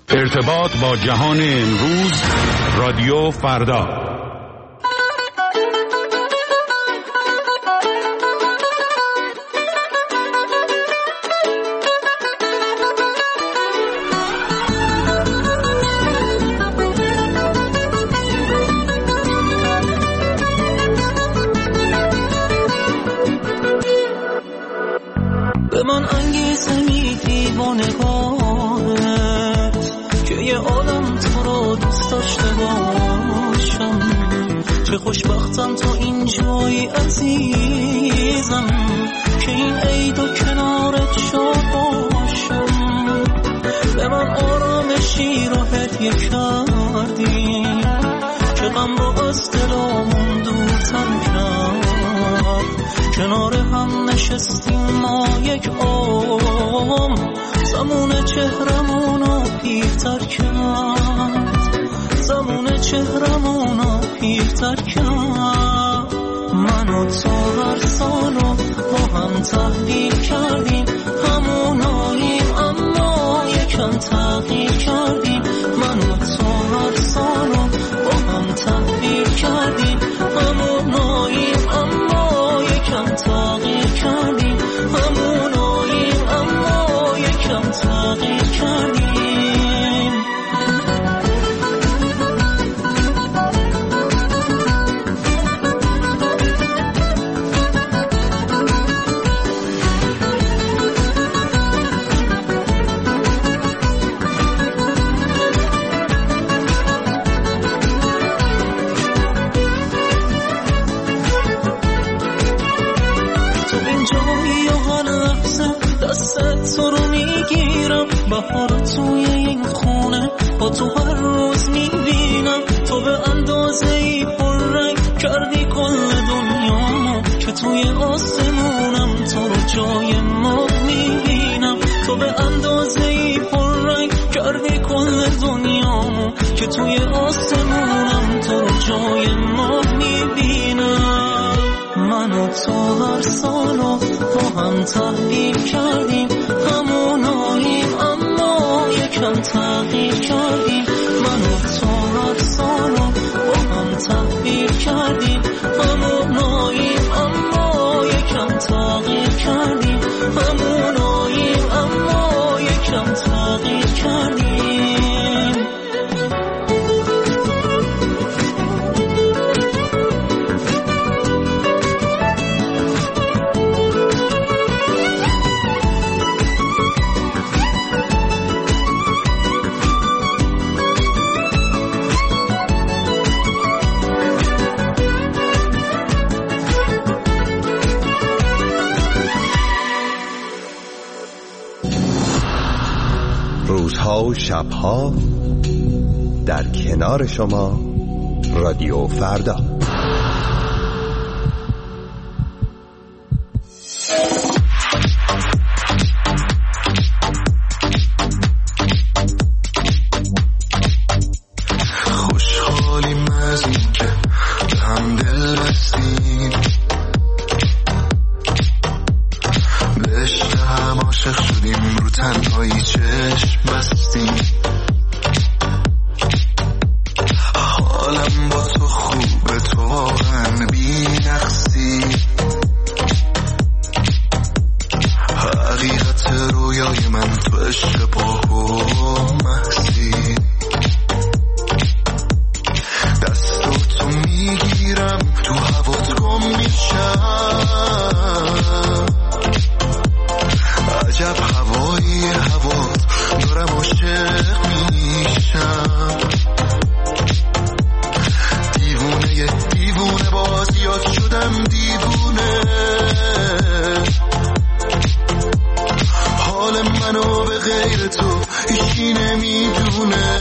ارتباط با جهان امروز، رادیو فردا. به من انگیزه میدی با نگاهت که یه عالم تو رو دوست داشته باشم. چه خوشبختم تو اینجایی عزیزم که این عید و کنارت شاد باشم. به من آرامشی رو هدیه کردی که غم رو از دلامون دورتر کرد. کنار هم نشستیم ما یک عمر، زمان چهرمونو پیرتر کرد، زمان چهرمونو پیرتر کرد. من و تو هر سالو با هم تحلیل کردیم، هموناییم اما یکم تغییر کردیم. من و تو هر سالو با هم تحلیل کردیم، هموناییم اما یکم تغییر کردیم، هموناییم اما یکم تغییر کردیم. تو رو میگیرم، بهار توی این خونه با تو هر روز میبینم. تو به اندازه‌ای پررنگ کردی کل دنیامو که توی آسمونم تو رو جای ما میبینم. تو به اندازه‌ای پررنگ کردی کل دنیامو که توی آسمونم تو رو جای ما میبینم. من و تو هر سالو با هم تحلیل کردیم، هموناییم اما یکم تغییر کردیم. من و تو هر سالو با هم تحلیل کردیم، هموناییم اما یکم تغییر کردیم، هموناییم اما یکم تغییر کردیم. روزها و شبها در کنار شما، رادیو فردا. خوشحالیم از این که به هم دل بستیم، به عشق هم عاشق شدیم، رو تنهایی چشم بستیم. حالم با تو خوبه، تو واقعا بی نقصی. حقیقت رویای من تو عشق با محسی. دستاتو میگیرم تو هوات گم میشم. عجب هوایی هوات، دارم عاشق میشم. دیوونه دیوونه بازیات شدم دیوونه. حال منو به غیر تو هیچی نمیدونه.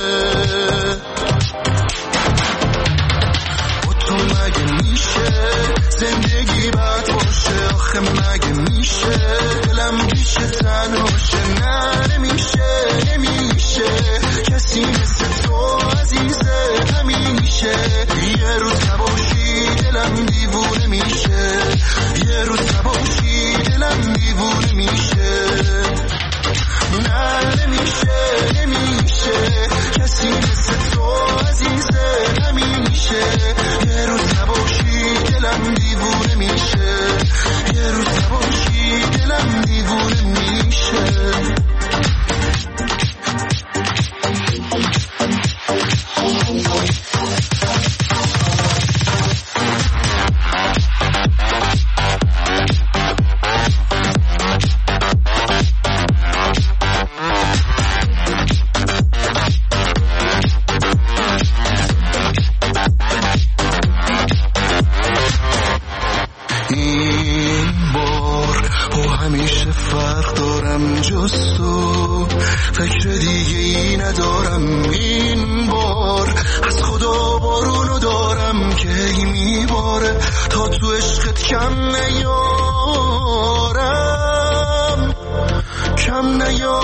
با تو مگه میشه زندگی بد باشه؟ آخه مگه میشه دلم بیشه تنهاشه؟ نه نمیشه نمیشه، کسی مثل تو عزیزه همیشه. یه روز نباشی دلم دیوونه میشه، یه روز نباشی دلم دیوونه میشه. نه نمیشه نمیشه. فکر دیگه ای ندارم این بار، از خدا بارونو دارم که ای میباره تا تو عشقت کم نیارم، کم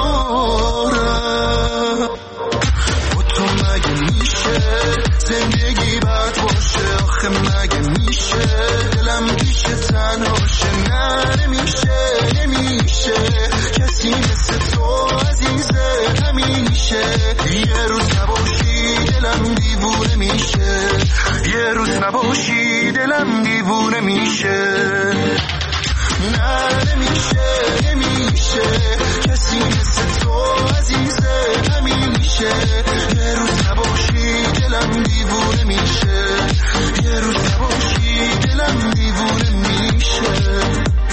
نیارم. با تو مگه میشه زندگی بد باشه؟ آخه مگه میشه دلم پیش تنهاشه؟ نه نمیشه، نمیشه کسی مثل تو عزیزه همیشه. یه روز نباشی دلم دیوونه میشه، یه روز نباشی دلم دیوونه میشه. نه نمیشه، نمیشه کسی مثل تو عزیزه همیشه. یه روز نباشی دلم دیوونه میشه، یه روز نباشی دلم دیوونه میشه.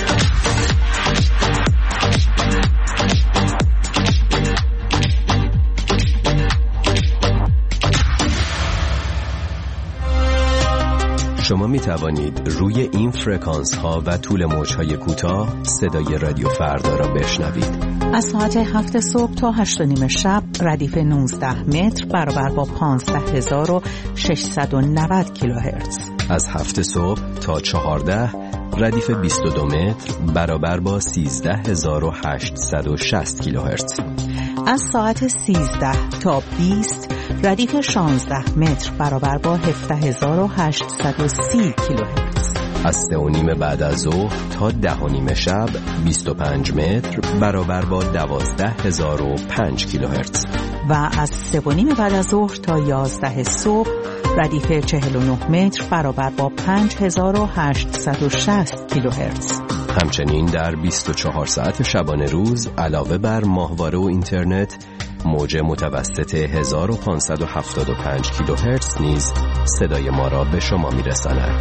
شما می توانید روی این فرکانس ها و طول موج‌های کوتاه صدای رادیو فردا را بشنوید. از ساعت 7 صبح تا 8:30 شب ردیف 19 متر برابر با 15690 کیلوهرتز. از 7 صبح تا 14 ردیف 22 متر برابر با 13860 کیلوهرتز. از ساعت 13 تا 20 ردیف 16 متر برابر با 17830 کیلوهرتز. از 3:30 بعد از ظهر تا 10:30 شب 25 متر برابر با 12005 کیلوهرتز. و از 3:30 بعد از ظهر تا 11 صبح ردیف 49 متر برابر با 5860 کیلوهرتز. همچنین در 24 ساعت شبانه روز علاوه بر ماهواره و اینترنت موج متوسط 1575 کیلوهرتز نیز صدای ما را به شما میرساند.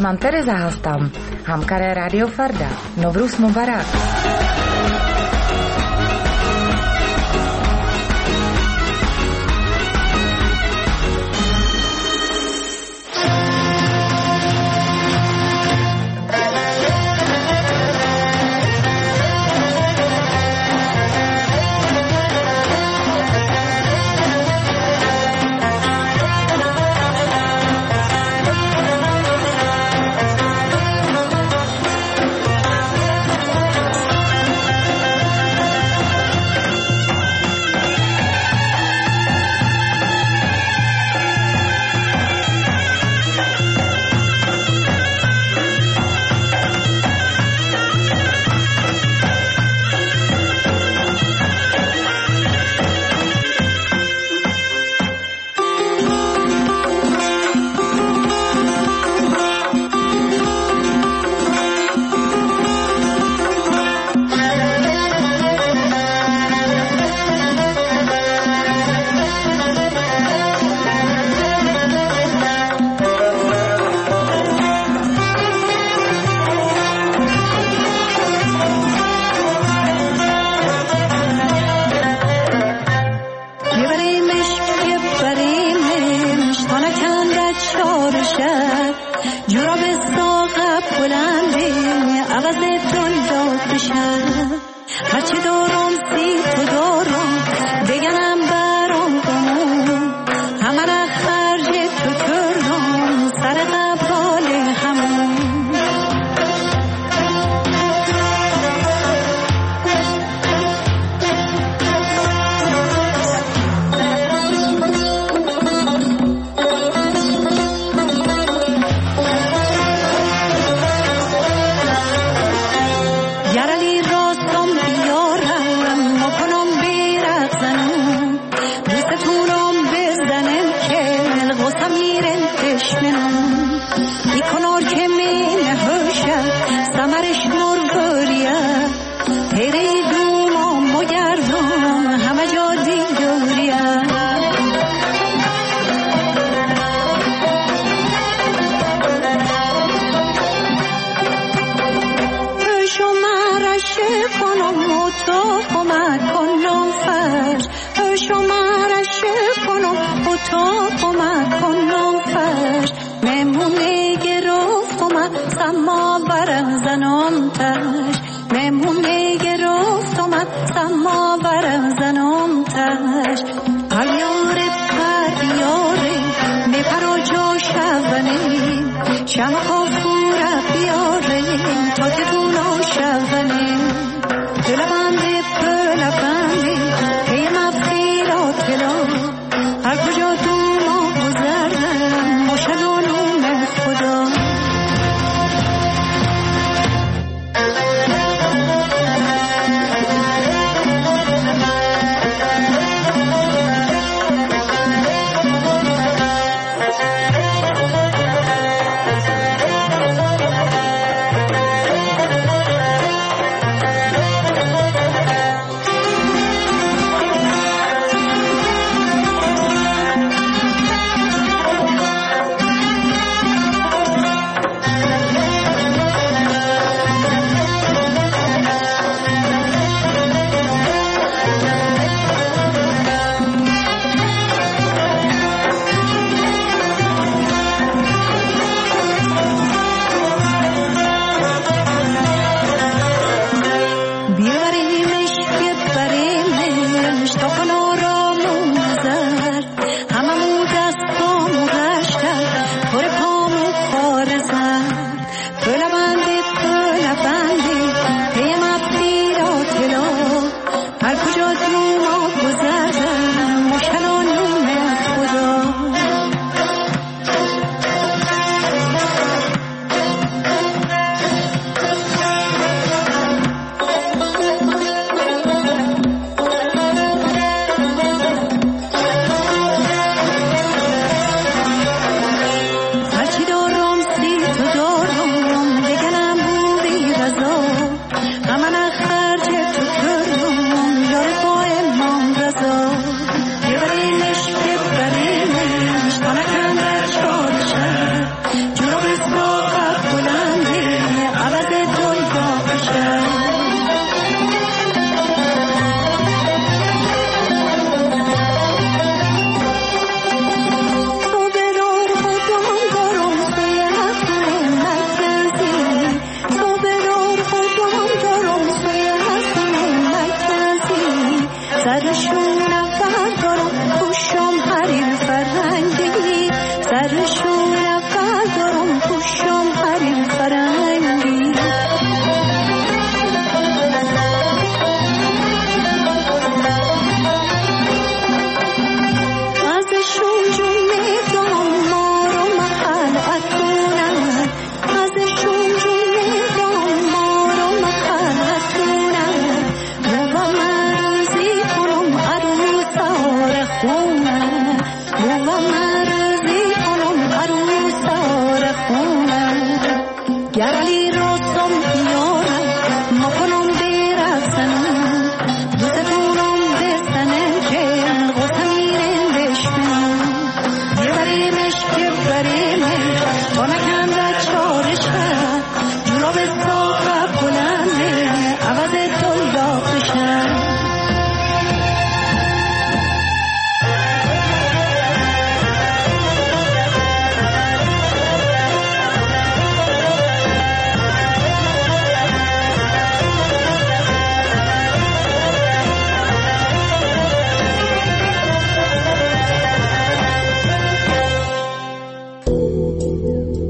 من ترزا هستم، همکار رادیو فردا. نوروز مبارک.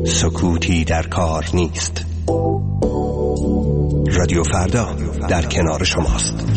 سکوتی در کار نیست. رادیو فردا در کنار شماست.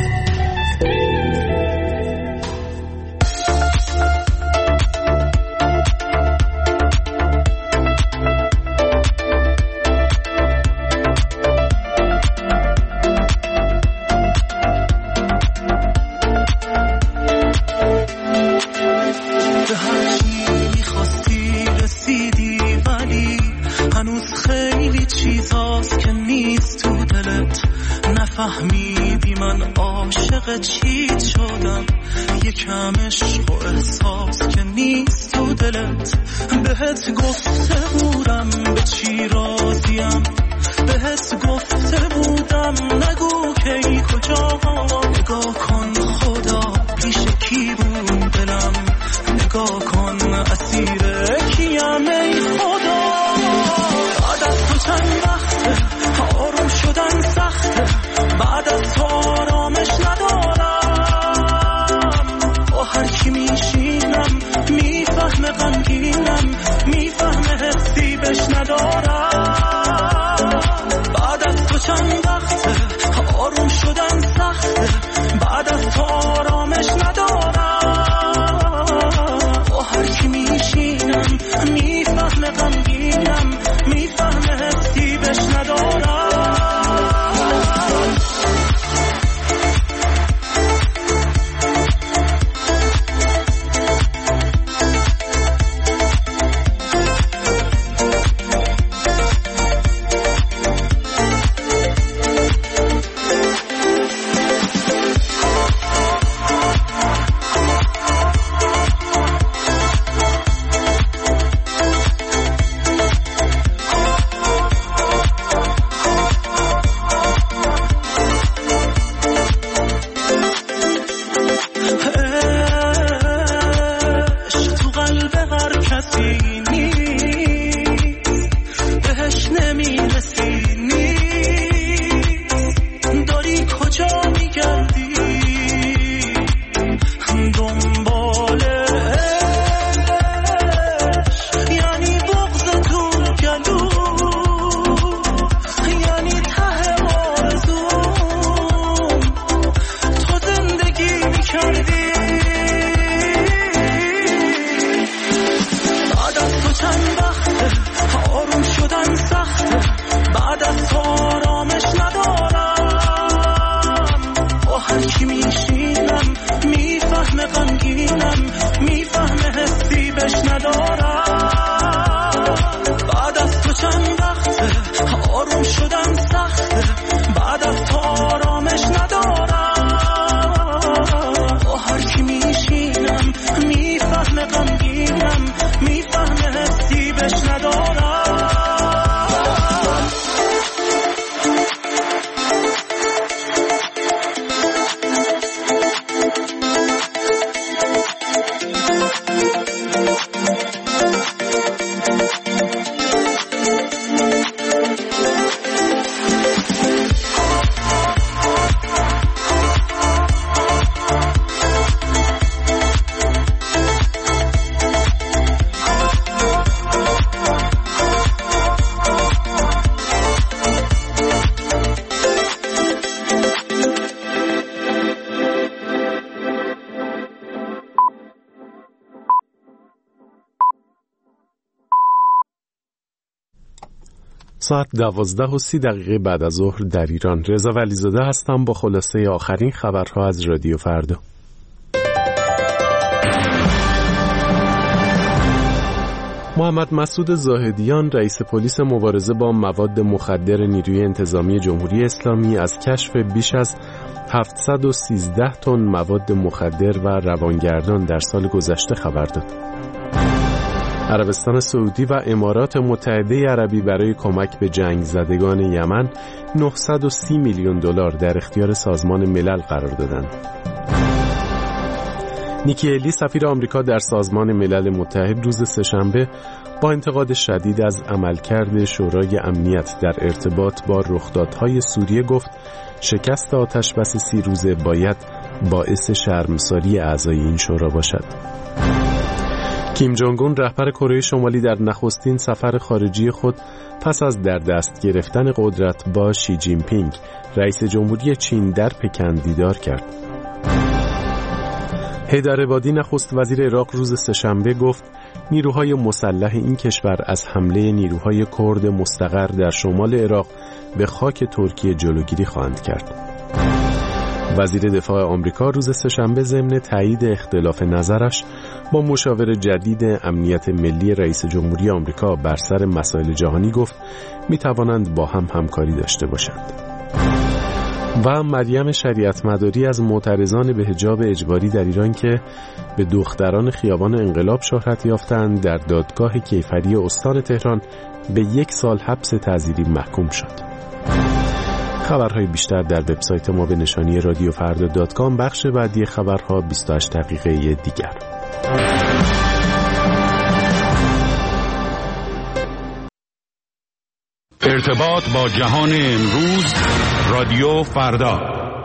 فهمیدی من عاشق چیت شدم، یکم عشق و احساس که نیست تو دلت. بهت گفته بودم به چی راضیم، بهت گفته بودم نگو کی کجا. نگاه کن خدا پیش کی بود دلم، نگاه کن اسیر کیم ای خدا. بعد از تو چند وقته آروم شدن سخته، بعد از تو آرامش ندارم. با هر کی میشینم میفهمه غمگینم، میفهمه حسی بش ندارم. بعد از تو چند وقته آروم شدن سخته، بعد از تو آرامش ندارم. با هر کی میشینم میفهمه غمگینم، میفهمه حسی بش ندارم. ساعت 12:30 بعد از ظهر در ایران. رضا ولیزاده هستم با خلاصه آخرین خبرها از رادیو فردا. محمد مسعود زاهدیان رئیس پلیس مبارزه با مواد مخدر نیروی انتظامی جمهوری اسلامی از کشف بیش از 713 تن مواد مخدر و روانگردان در سال گذشته خبر داد. عربستان سعودی و امارات متحده عربی برای کمک به جنگ زدگان یمن 930 میلیون دلار در اختیار سازمان ملل قرار دادند. نیکی هلی سفیر آمریکا در سازمان ملل متحد روز سه‌شنبه با انتقاد شدید از عملکرد شورای امنیت در ارتباط با رخدادهای سوریه گفت شکست آتشبس 30 روزه باید باعث شرمساری اعضای این شورا باشد. کیم جونگ اون رهبر کره شمالی در نخستین سفر خارجی خود پس از در دست گرفتن قدرت با شی جین پینگ رئیس جمهوری چین در پکن دیدار کرد. حیدر عبادی نخست وزیر عراق روز سه‌شنبه گفت نیروهای مسلح این کشور از حمله نیروهای کرد مستقر در شمال عراق به خاک ترکیه جلوگیری خواهند کرد. وزیر دفاع آمریکا روز سه‌شنبه ضمن تایید اختلاف نظرش با مشاور جدید امنیت ملی رئیس جمهوری آمریکا بر سر مسائل جهانی گفت می‌توانند با هم همکاری داشته باشند. و مریم شریعت مداری از معترضان به حجاب اجباری در ایران که به دختران خیابان انقلاب شهرت یافتند در دادگاه کیفری استان تهران به 1 سال حبس تعزیری محکوم شد. خبرهای بیشتر در وبسایت ما به نشانی رادیوفردا.com. بخش بعدی خبرها 28 دقیقه دیگر. ارتباط با جهان امروز، رادیو فردا.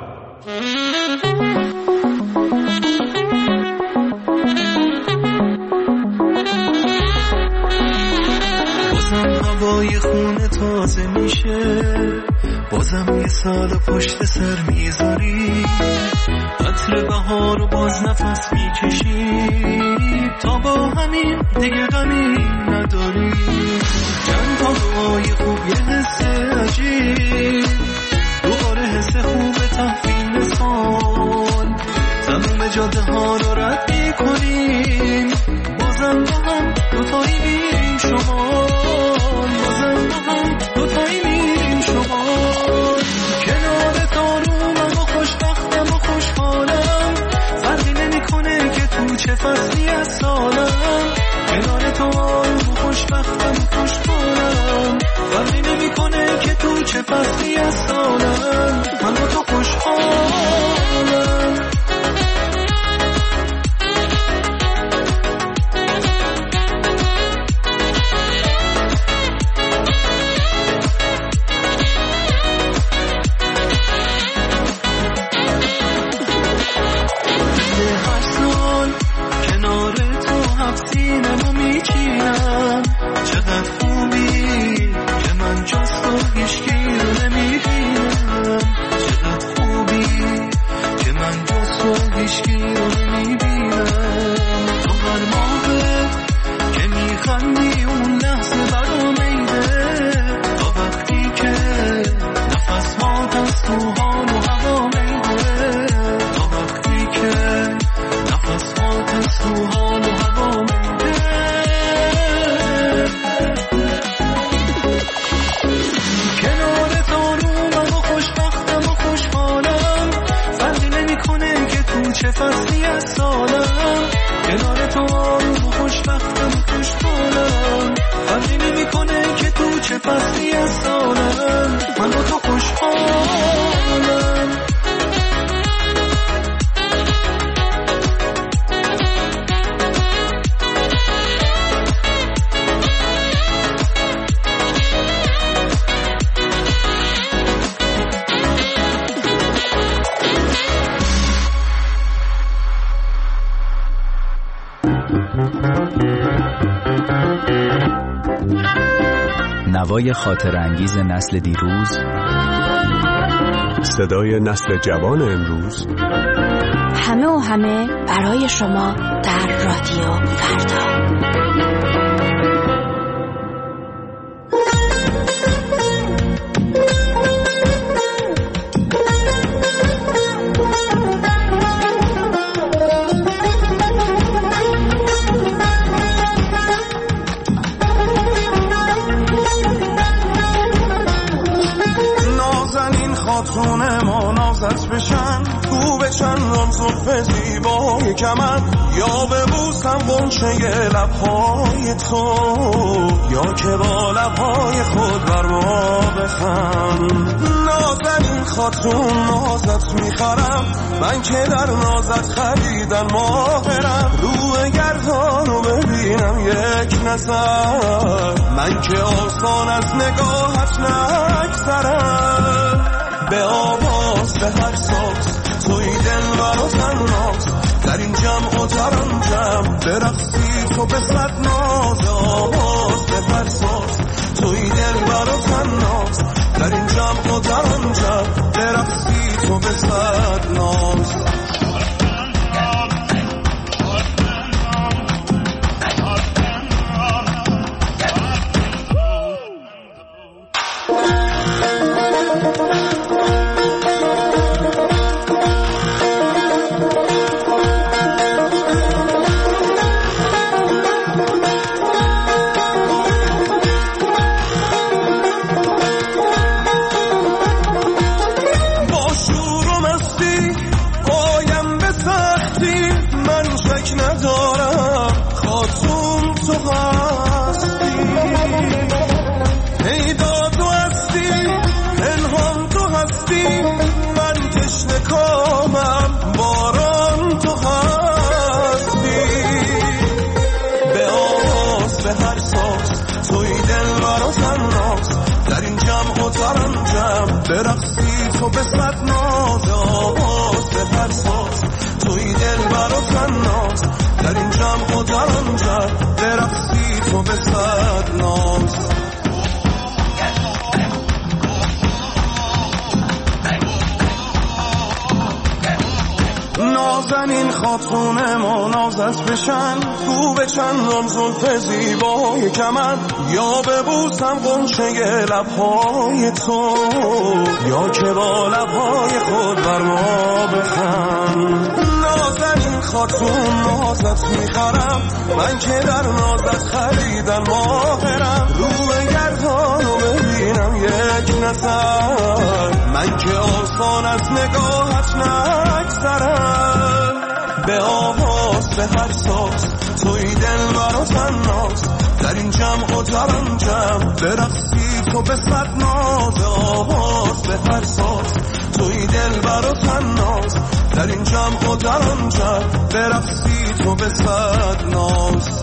بازم هوای خونه تازه میشه، بازم 1 سال پشت سر میذاری، عطر بهار و باز نفس میکشی، تا با همین دیگه غمی نداری. چند تا دعای خوب یه حس عجیب، دوباره حس خوب تحویل سال، تموم جاده ها رو رد میکنیم، بازم با هم دوتایی میریم شمال، بازم با هم دوتایی میریم شمال. کنار تارومم و خوشبختم و خوشحالم، فرقی نمیکنه که تو چه فصلی از سالم. کنار تو آروم و خوشبختم و خوشحالم، فرقی نمیکنه که تو چه فصلی از سالم. من با تو خوشحالم. نوای خاطر انگیز نسل دیروز، صدای نسل جوان امروز، همه و همه برای شما در رادیو فردا. خاتون ما نازت بشن، تو بشن رمزوف زیبای کمن، یا ببوسم غنچه لبهای تو، یا که با لبهای خود بر ما بخند. نازنین خاتون نازت میخرم، من که در نازت خریدن ماهرم، روی گردان رو ببینم یک نظر، من که آسان از نگاهت نگذرم. به آواز به هر ساز توی دل برا تناز، در این جمع و در آن جمع برقصی تو به صد ناز آواز به فرساز توی دل برا تناز در این جمع و در آن جمع برقصی تو به صد ناز برقصی تو به صد ناز آواز به فرساز توی دل برا تناز در این جمع و در آن جمع برقصی تو به صد ناز نازنین خاتون ما نازت بشن گو به چندان زلف زیبای کمن یا ببوسم غنچه لبهای تو یا که با لبهای خود بر ما بخند نازنین خاتون نازت میخرم من که در نازت خریدن ماهرم روی گردانو ببینم یک نظر من که آسان از نگاهت نگذرم به آواز به هر ساز توی دل برا تناز در این جمع و در آن جمع برقصی تو به صد ناز آواز به هر ساز توی دل برا تناز در این جمع و در آن جمع برقصی تو به صد ناز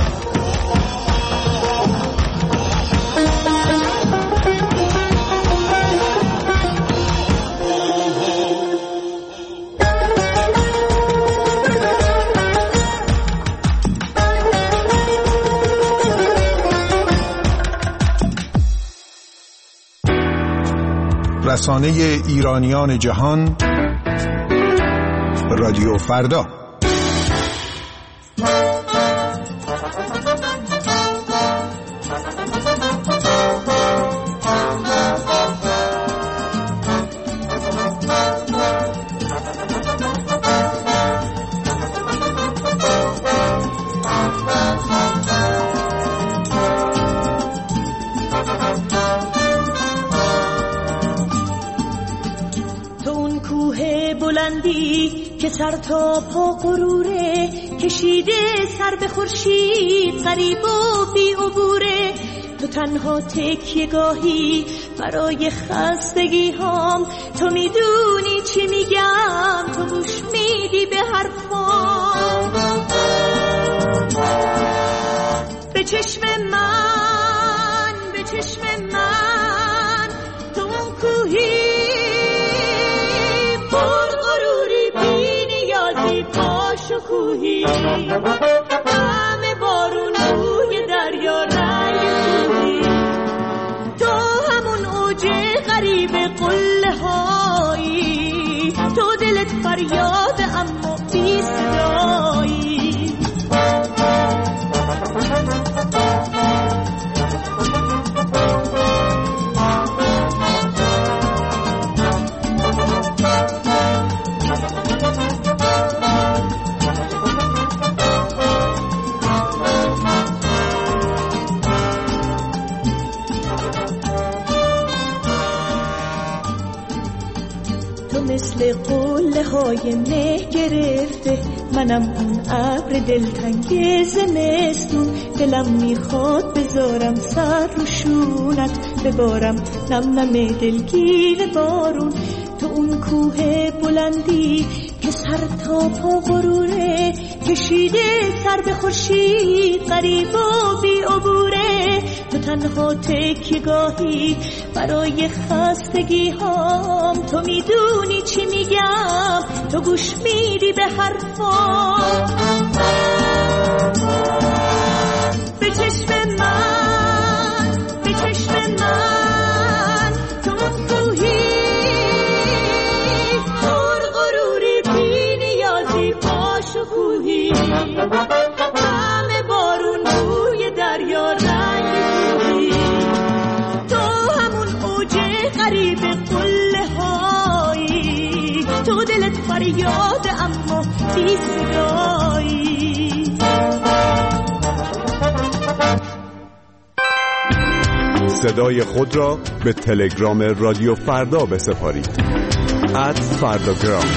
رسانه ایرانیان جهان رادیو فردا که سر تا پا غروره کشیده سر به خورشید غریب و بی عبوره تو تنها تکیه‌گاهی برای خستگی هام تو میدونی چی میگم تو گوش میدی به حرفام به چشم من تو اون کوهی شکوهی همه بارون روی دریا رنگ کوهی تو همون اوج غریب قله هایی تو دلت فریاد اما بی صدایی مثل قله های مه گرفته منم اون ابر دلتنگ زمستون دلم میخواد بذارم سر رو شونت ببارم نم نم دلگیر بارون تو اون کوه بلندی که سر تا پا غروره، کشیده سر به خورشید غریب و بی عبوره. تو تنها تکیه‌گاهی برای خستگی هام، تو میدونی چی میگم، تو گوش میدی به حرفام. به چشم من، به چشم من، تو کوهی پر غروری، بی نیازی با شکوهی، همه بارون روی دریا رنگ کوهی. تو همون اوج غریب قله هایی، تو دلت فریاد اما بی صدایی. صدای خود را به تلگرام رادیو فردا بسپارید. @فرداگرام.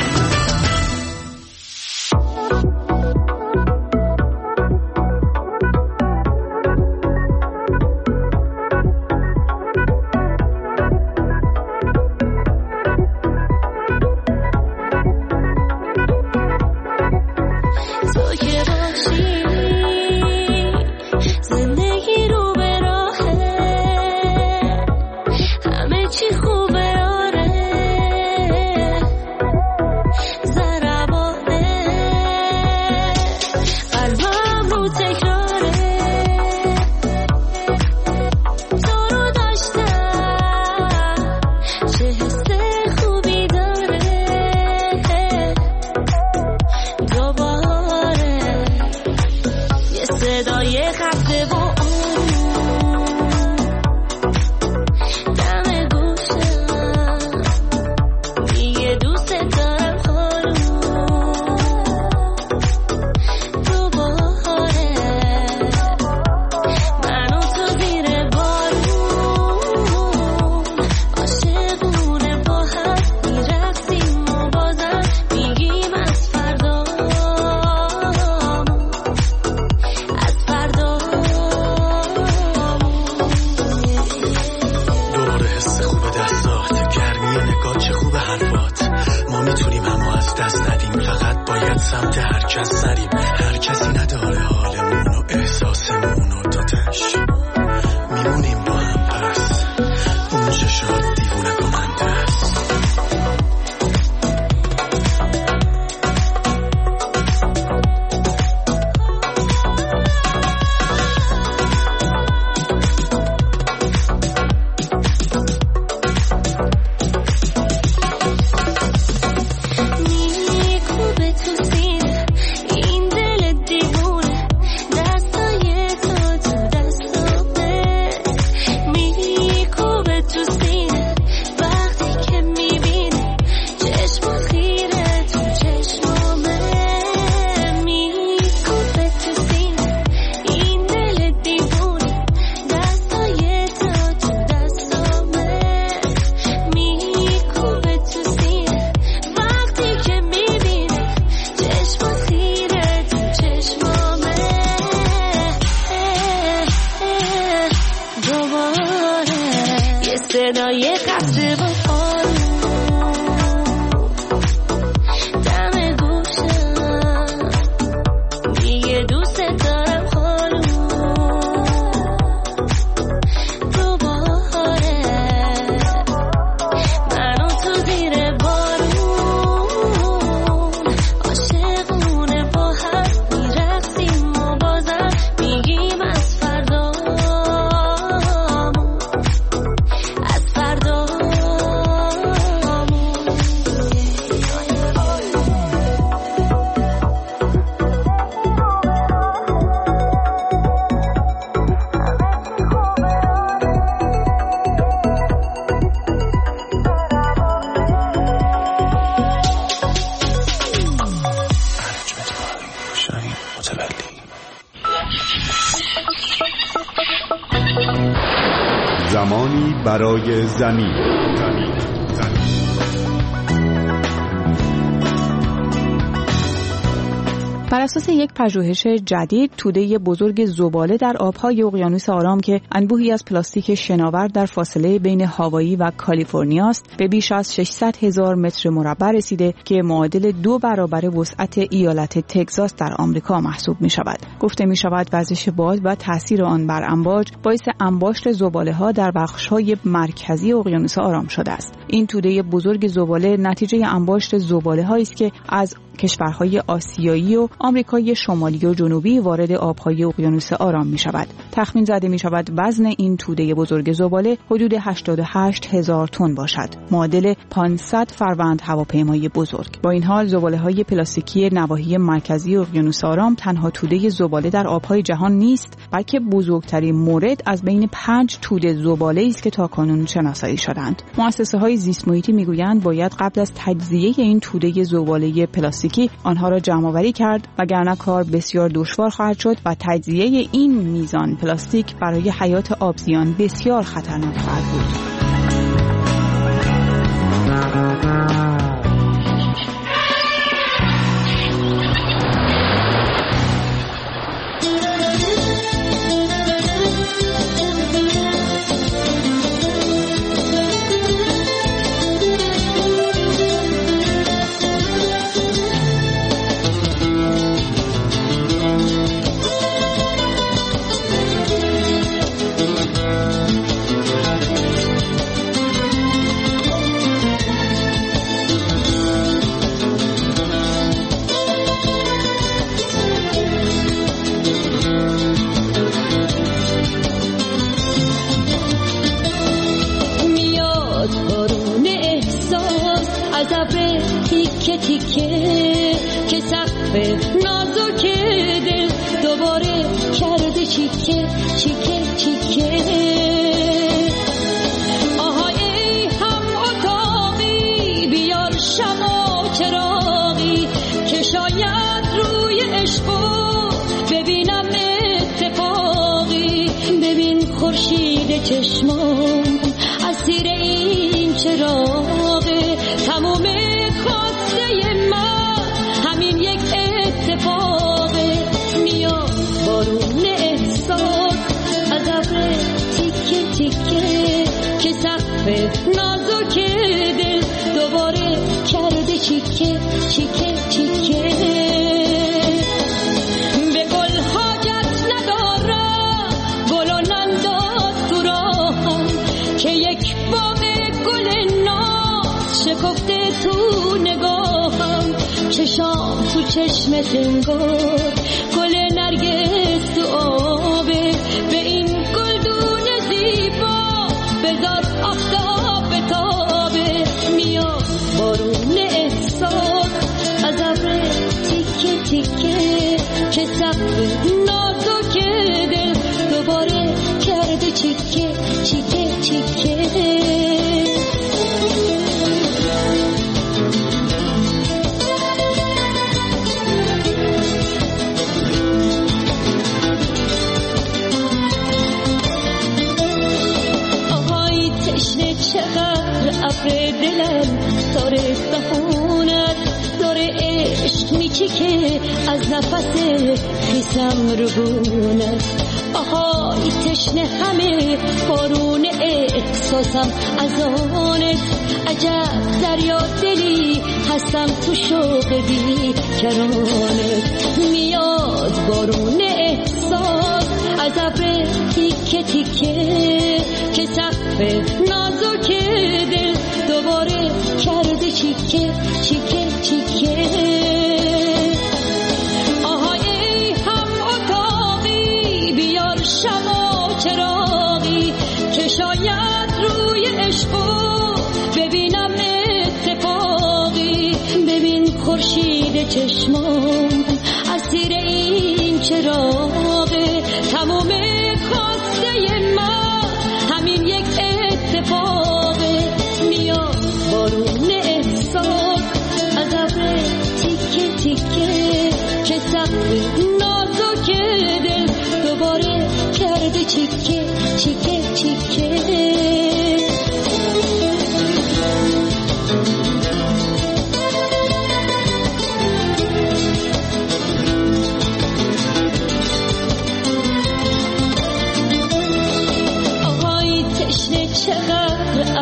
زمانی برای زمین. بر اساس یک پژوهش جدید، توده بزرگ زباله در آبهای اقیانوس آرام که انبوهی از پلاستیک شناور در فاصله بین هاوایی و کالیفرنیا است، به بیش از 600,000 متر مربع رسیده که معادل 2 برابر وسعت ایالت تگزاس در آمریکا محسوب می شود. گفته می شود وزش باد و تاثیر آن بر امواج باعث انباشت زباله‌ها در بخش‌های مرکزی اقیانوس آرام شده است. این توده بزرگ زباله نتیجه انباشت زباله‌هایی است که از کشورهای آسیایی و آمریکای شمالی و جنوبی وارد آبهای اقیانوس آرام می شود. تخمین زده می شود وزن این توده بزرگ زباله حدود 88,000 تن باشد، معادل 500 فروند هواپیمای بزرگ. با این حال زباله‌های پلاستیکی نواحی مرکزی اقیانوس آرام تنها توده زباله در آبهای جهان نیست، بلکه بزرگترین مورد از بین 5 توده زباله است که تاکنون شناسایی شدند. مؤسسه‌های زیست محیطی می‌گویند باید قبل از تجزیه این توده زباله پلاستیکی آنها را جمع‌آوری کرد، وگرنه کار بسیار دشوار خواهد شد و تجزیه این میزان پلاستیک برای حیات آبزیان بسیار خطرناک خواهد بود. چشمام اسیر این چراغه، تمام خواسته من همین یک اتفاقه. میاد بارون احساس از ابر تیکه تیکه که سقف نازک دل دوباره کرده چیکه چیکه چیکه. به گل حاجت ندارم گل و ننداز تو راهم که یک باغ گل ناز شکفته تو نگاهم. چشام تو چشم تنگار گل نرگس تو آبه، به این گلدون زیبا بذار آفتاب بتابه. میاد بارون احساس از ابر تیکه تیکه که سقف نازک دل دوباره کرده چیکه چیکه چیکه. چقدر ابر دلم داره دهونت داره عشق میچکه از نفس خیسم رو گونت. آهای تشنه همه بارون احساسم از آنت. عجب دریا دلی هستم تو شوق بی کرانت. میاد بارون احساس از ابر تیکه تیکه که سقف نازک دل دوباره کرده چیکه چیکه چیکه. آهای ای هم اتاقی بیار شمع و چراغی که شاید روی عشقو ببینم اتفاقی. ببین خورشید چشمام اسیر این چراغه، تمام خواسته من همین یک اتفاقه. میاد بارون احساس از ابر تیکه تیکه که سقف نازک دل دوباره کرده چیکه چیکه چیکه.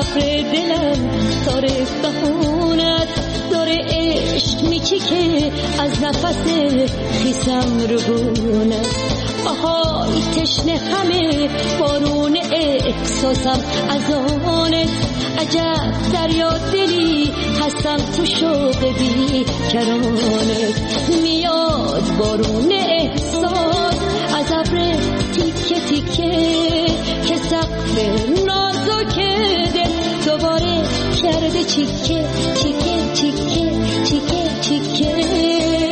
ابر دلم تاره بهونت داره عشق میچیکه از نفس خیسم رو بونت آهای تشنه همه بارون احساسم از آنت عجب دریا دلی هستم تو شوق بی کرانت میاد بارون احساس از ابر تیکه تیکه که سقف نازکه دل دوباره کرده چیکه چیکه چیکه چیکه چیکه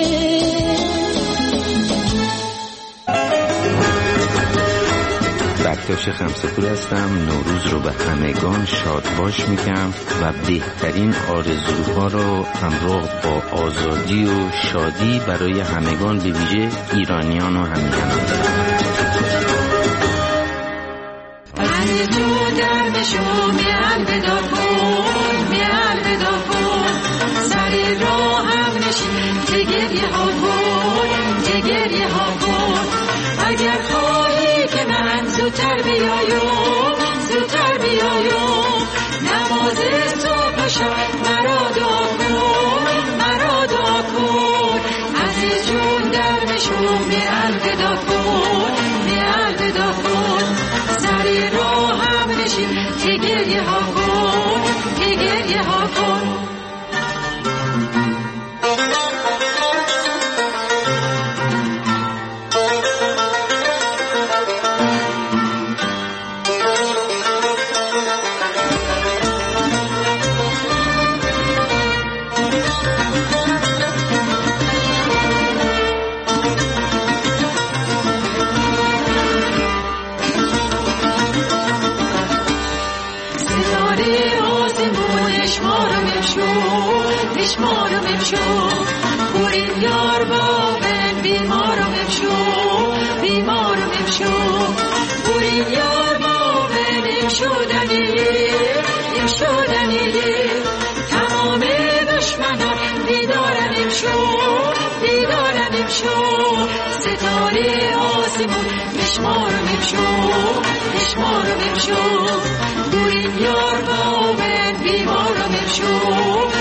بکتاش خمسه‌پور هستم. نوروز رو به همگان شادباش میگم و بهترین آرزوها رو همراه با آزادی و شادی برای همگان به ویژه ایرانیان و همیهنان دارم. اگر خواهی که من زودتر بیایم نماز صبح شب مرا دعا کن عزیز جون درمشون به الوداع کن سری راهم نشین که گریه ها کن بریم یار باقن بیمارم امشو بریم یار باقن ام شدنی تمام دشمنان بیدارن امشو ستاره آسمون بشمارم امشو بریم یار باقن بیمارم امشو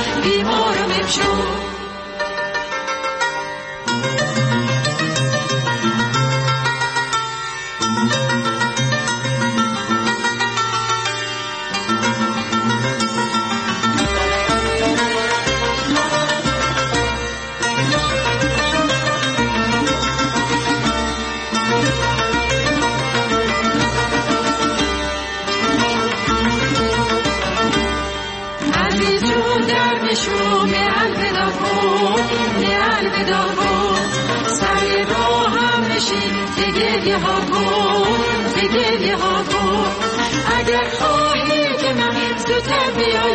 اگر خواهی که من زودتر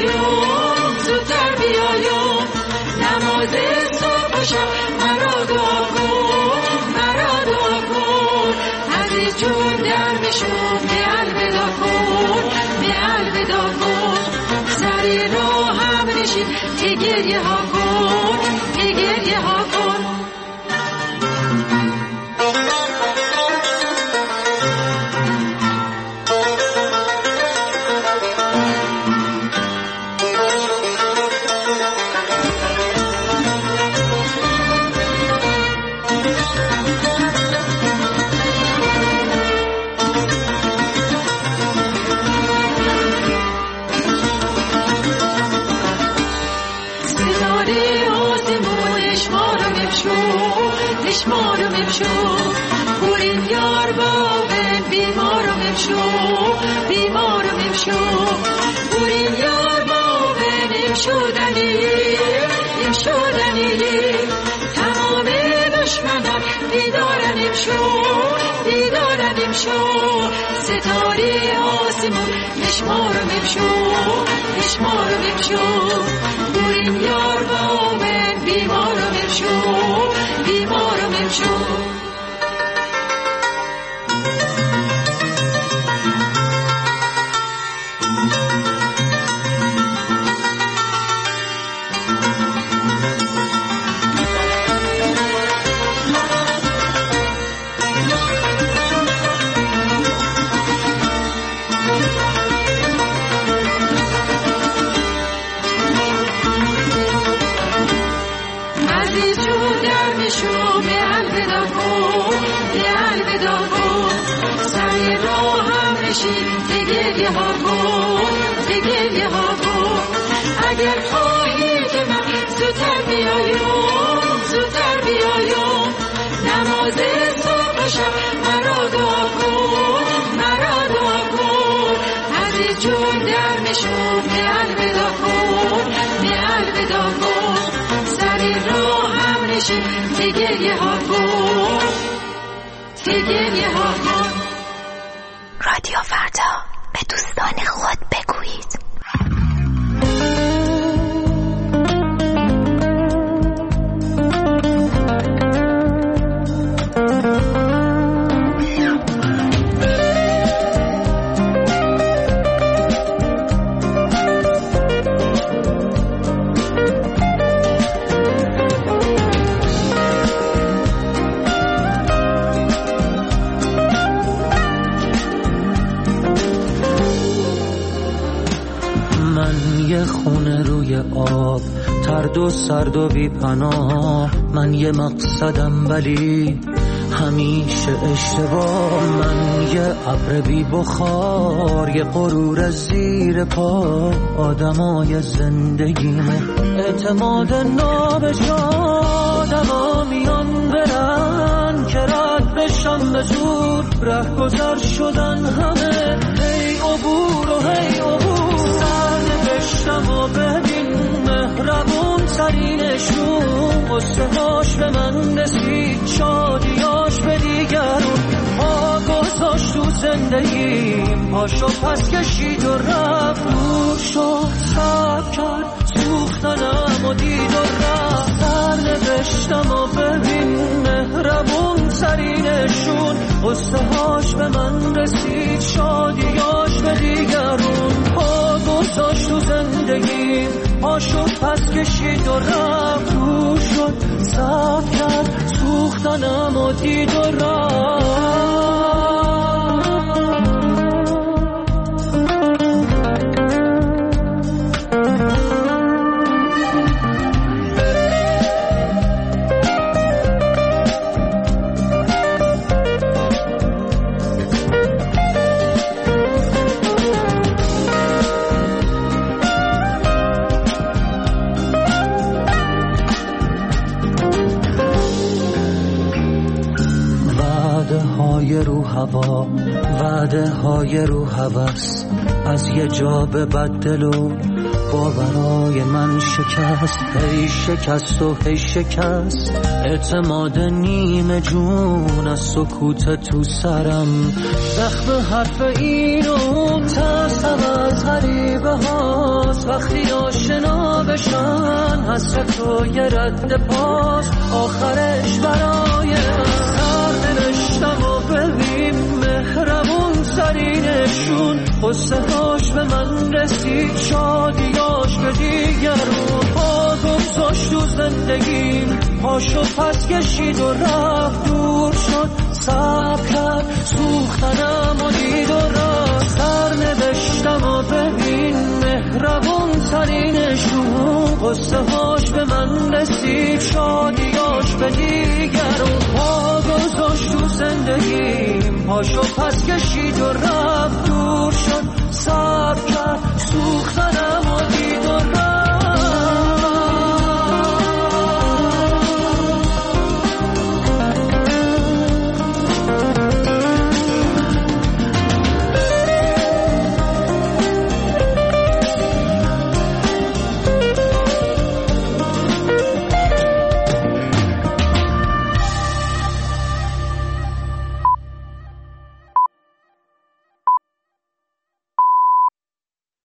بیایم نماز صبح شب مرا دعا کن عزیز جون درمشون به الوداع کن سری راهم نشین که گریه ها کن بریم یار باقن بیمارم امشو بریم یار باقن ام شدنی تمام دشمنان بیدارن امشو ستاره آسمون بشمارم امشو بریم یار باقن بیمارم امشو ها کن ته گریه ها کن اگر خواهی که من زودتر بیایم نماز صبح شب مرا دعا کن از جون در نشون الوداع کن سری راه هم نشین ته گریه ها کن رادیو فردا به دوستان خود بگویید. خونه روی آب ترد و سرد و بی پناه من یه مقصدم ولی همیشه اشتباه من یه ابر بی بخار یه غرور از زیر پا آدمای زندگیمه اعتماد نابجا آدما میان برن که رد بشم به زور ره گذر شدن همه هی عبور و هی عبور سرنوشتم و ببین مهربون ترینشون قصه هاش به من رسید شادیاش به دیگرون پا گذاشت تو زندگیم پاشو پس کشید و رفت دور شد سب کرد سوختنم و دید و رفت سرنوشتم و ببین مهربون ترینشون قصه هاش به من رسید شادیاش به دیگرون پا گذاشت تو زندگیم پاشو پس کشید و رفت دور شد سب کرد سوختنم و دید و رفت وعده های رو هوس از یه جا به بدل و باورای من شکست هی شکست و هی شکست اعتماد نیمه جون از سکوت تو سرم زخم حرف این و اون ترسم از غریبه هاست وقتی آشنا بشن حسرت و یه رد پاس آخرش برای سرنوشتم و ببین مهربون ترینشون قصه هاش به من رسید شادیاش به دیگرون پا گذاشت تو زندگیم پاشو پس کشید و رفت دور شد صبر کرد سوختنم و دید و رفت سرنوشتم و ببین مهربون ترینشون قصه هاش به من رسید شادیاش به دیگرون پا گذاشت تو زندگیم پاشو پس کشید و رفت دور شد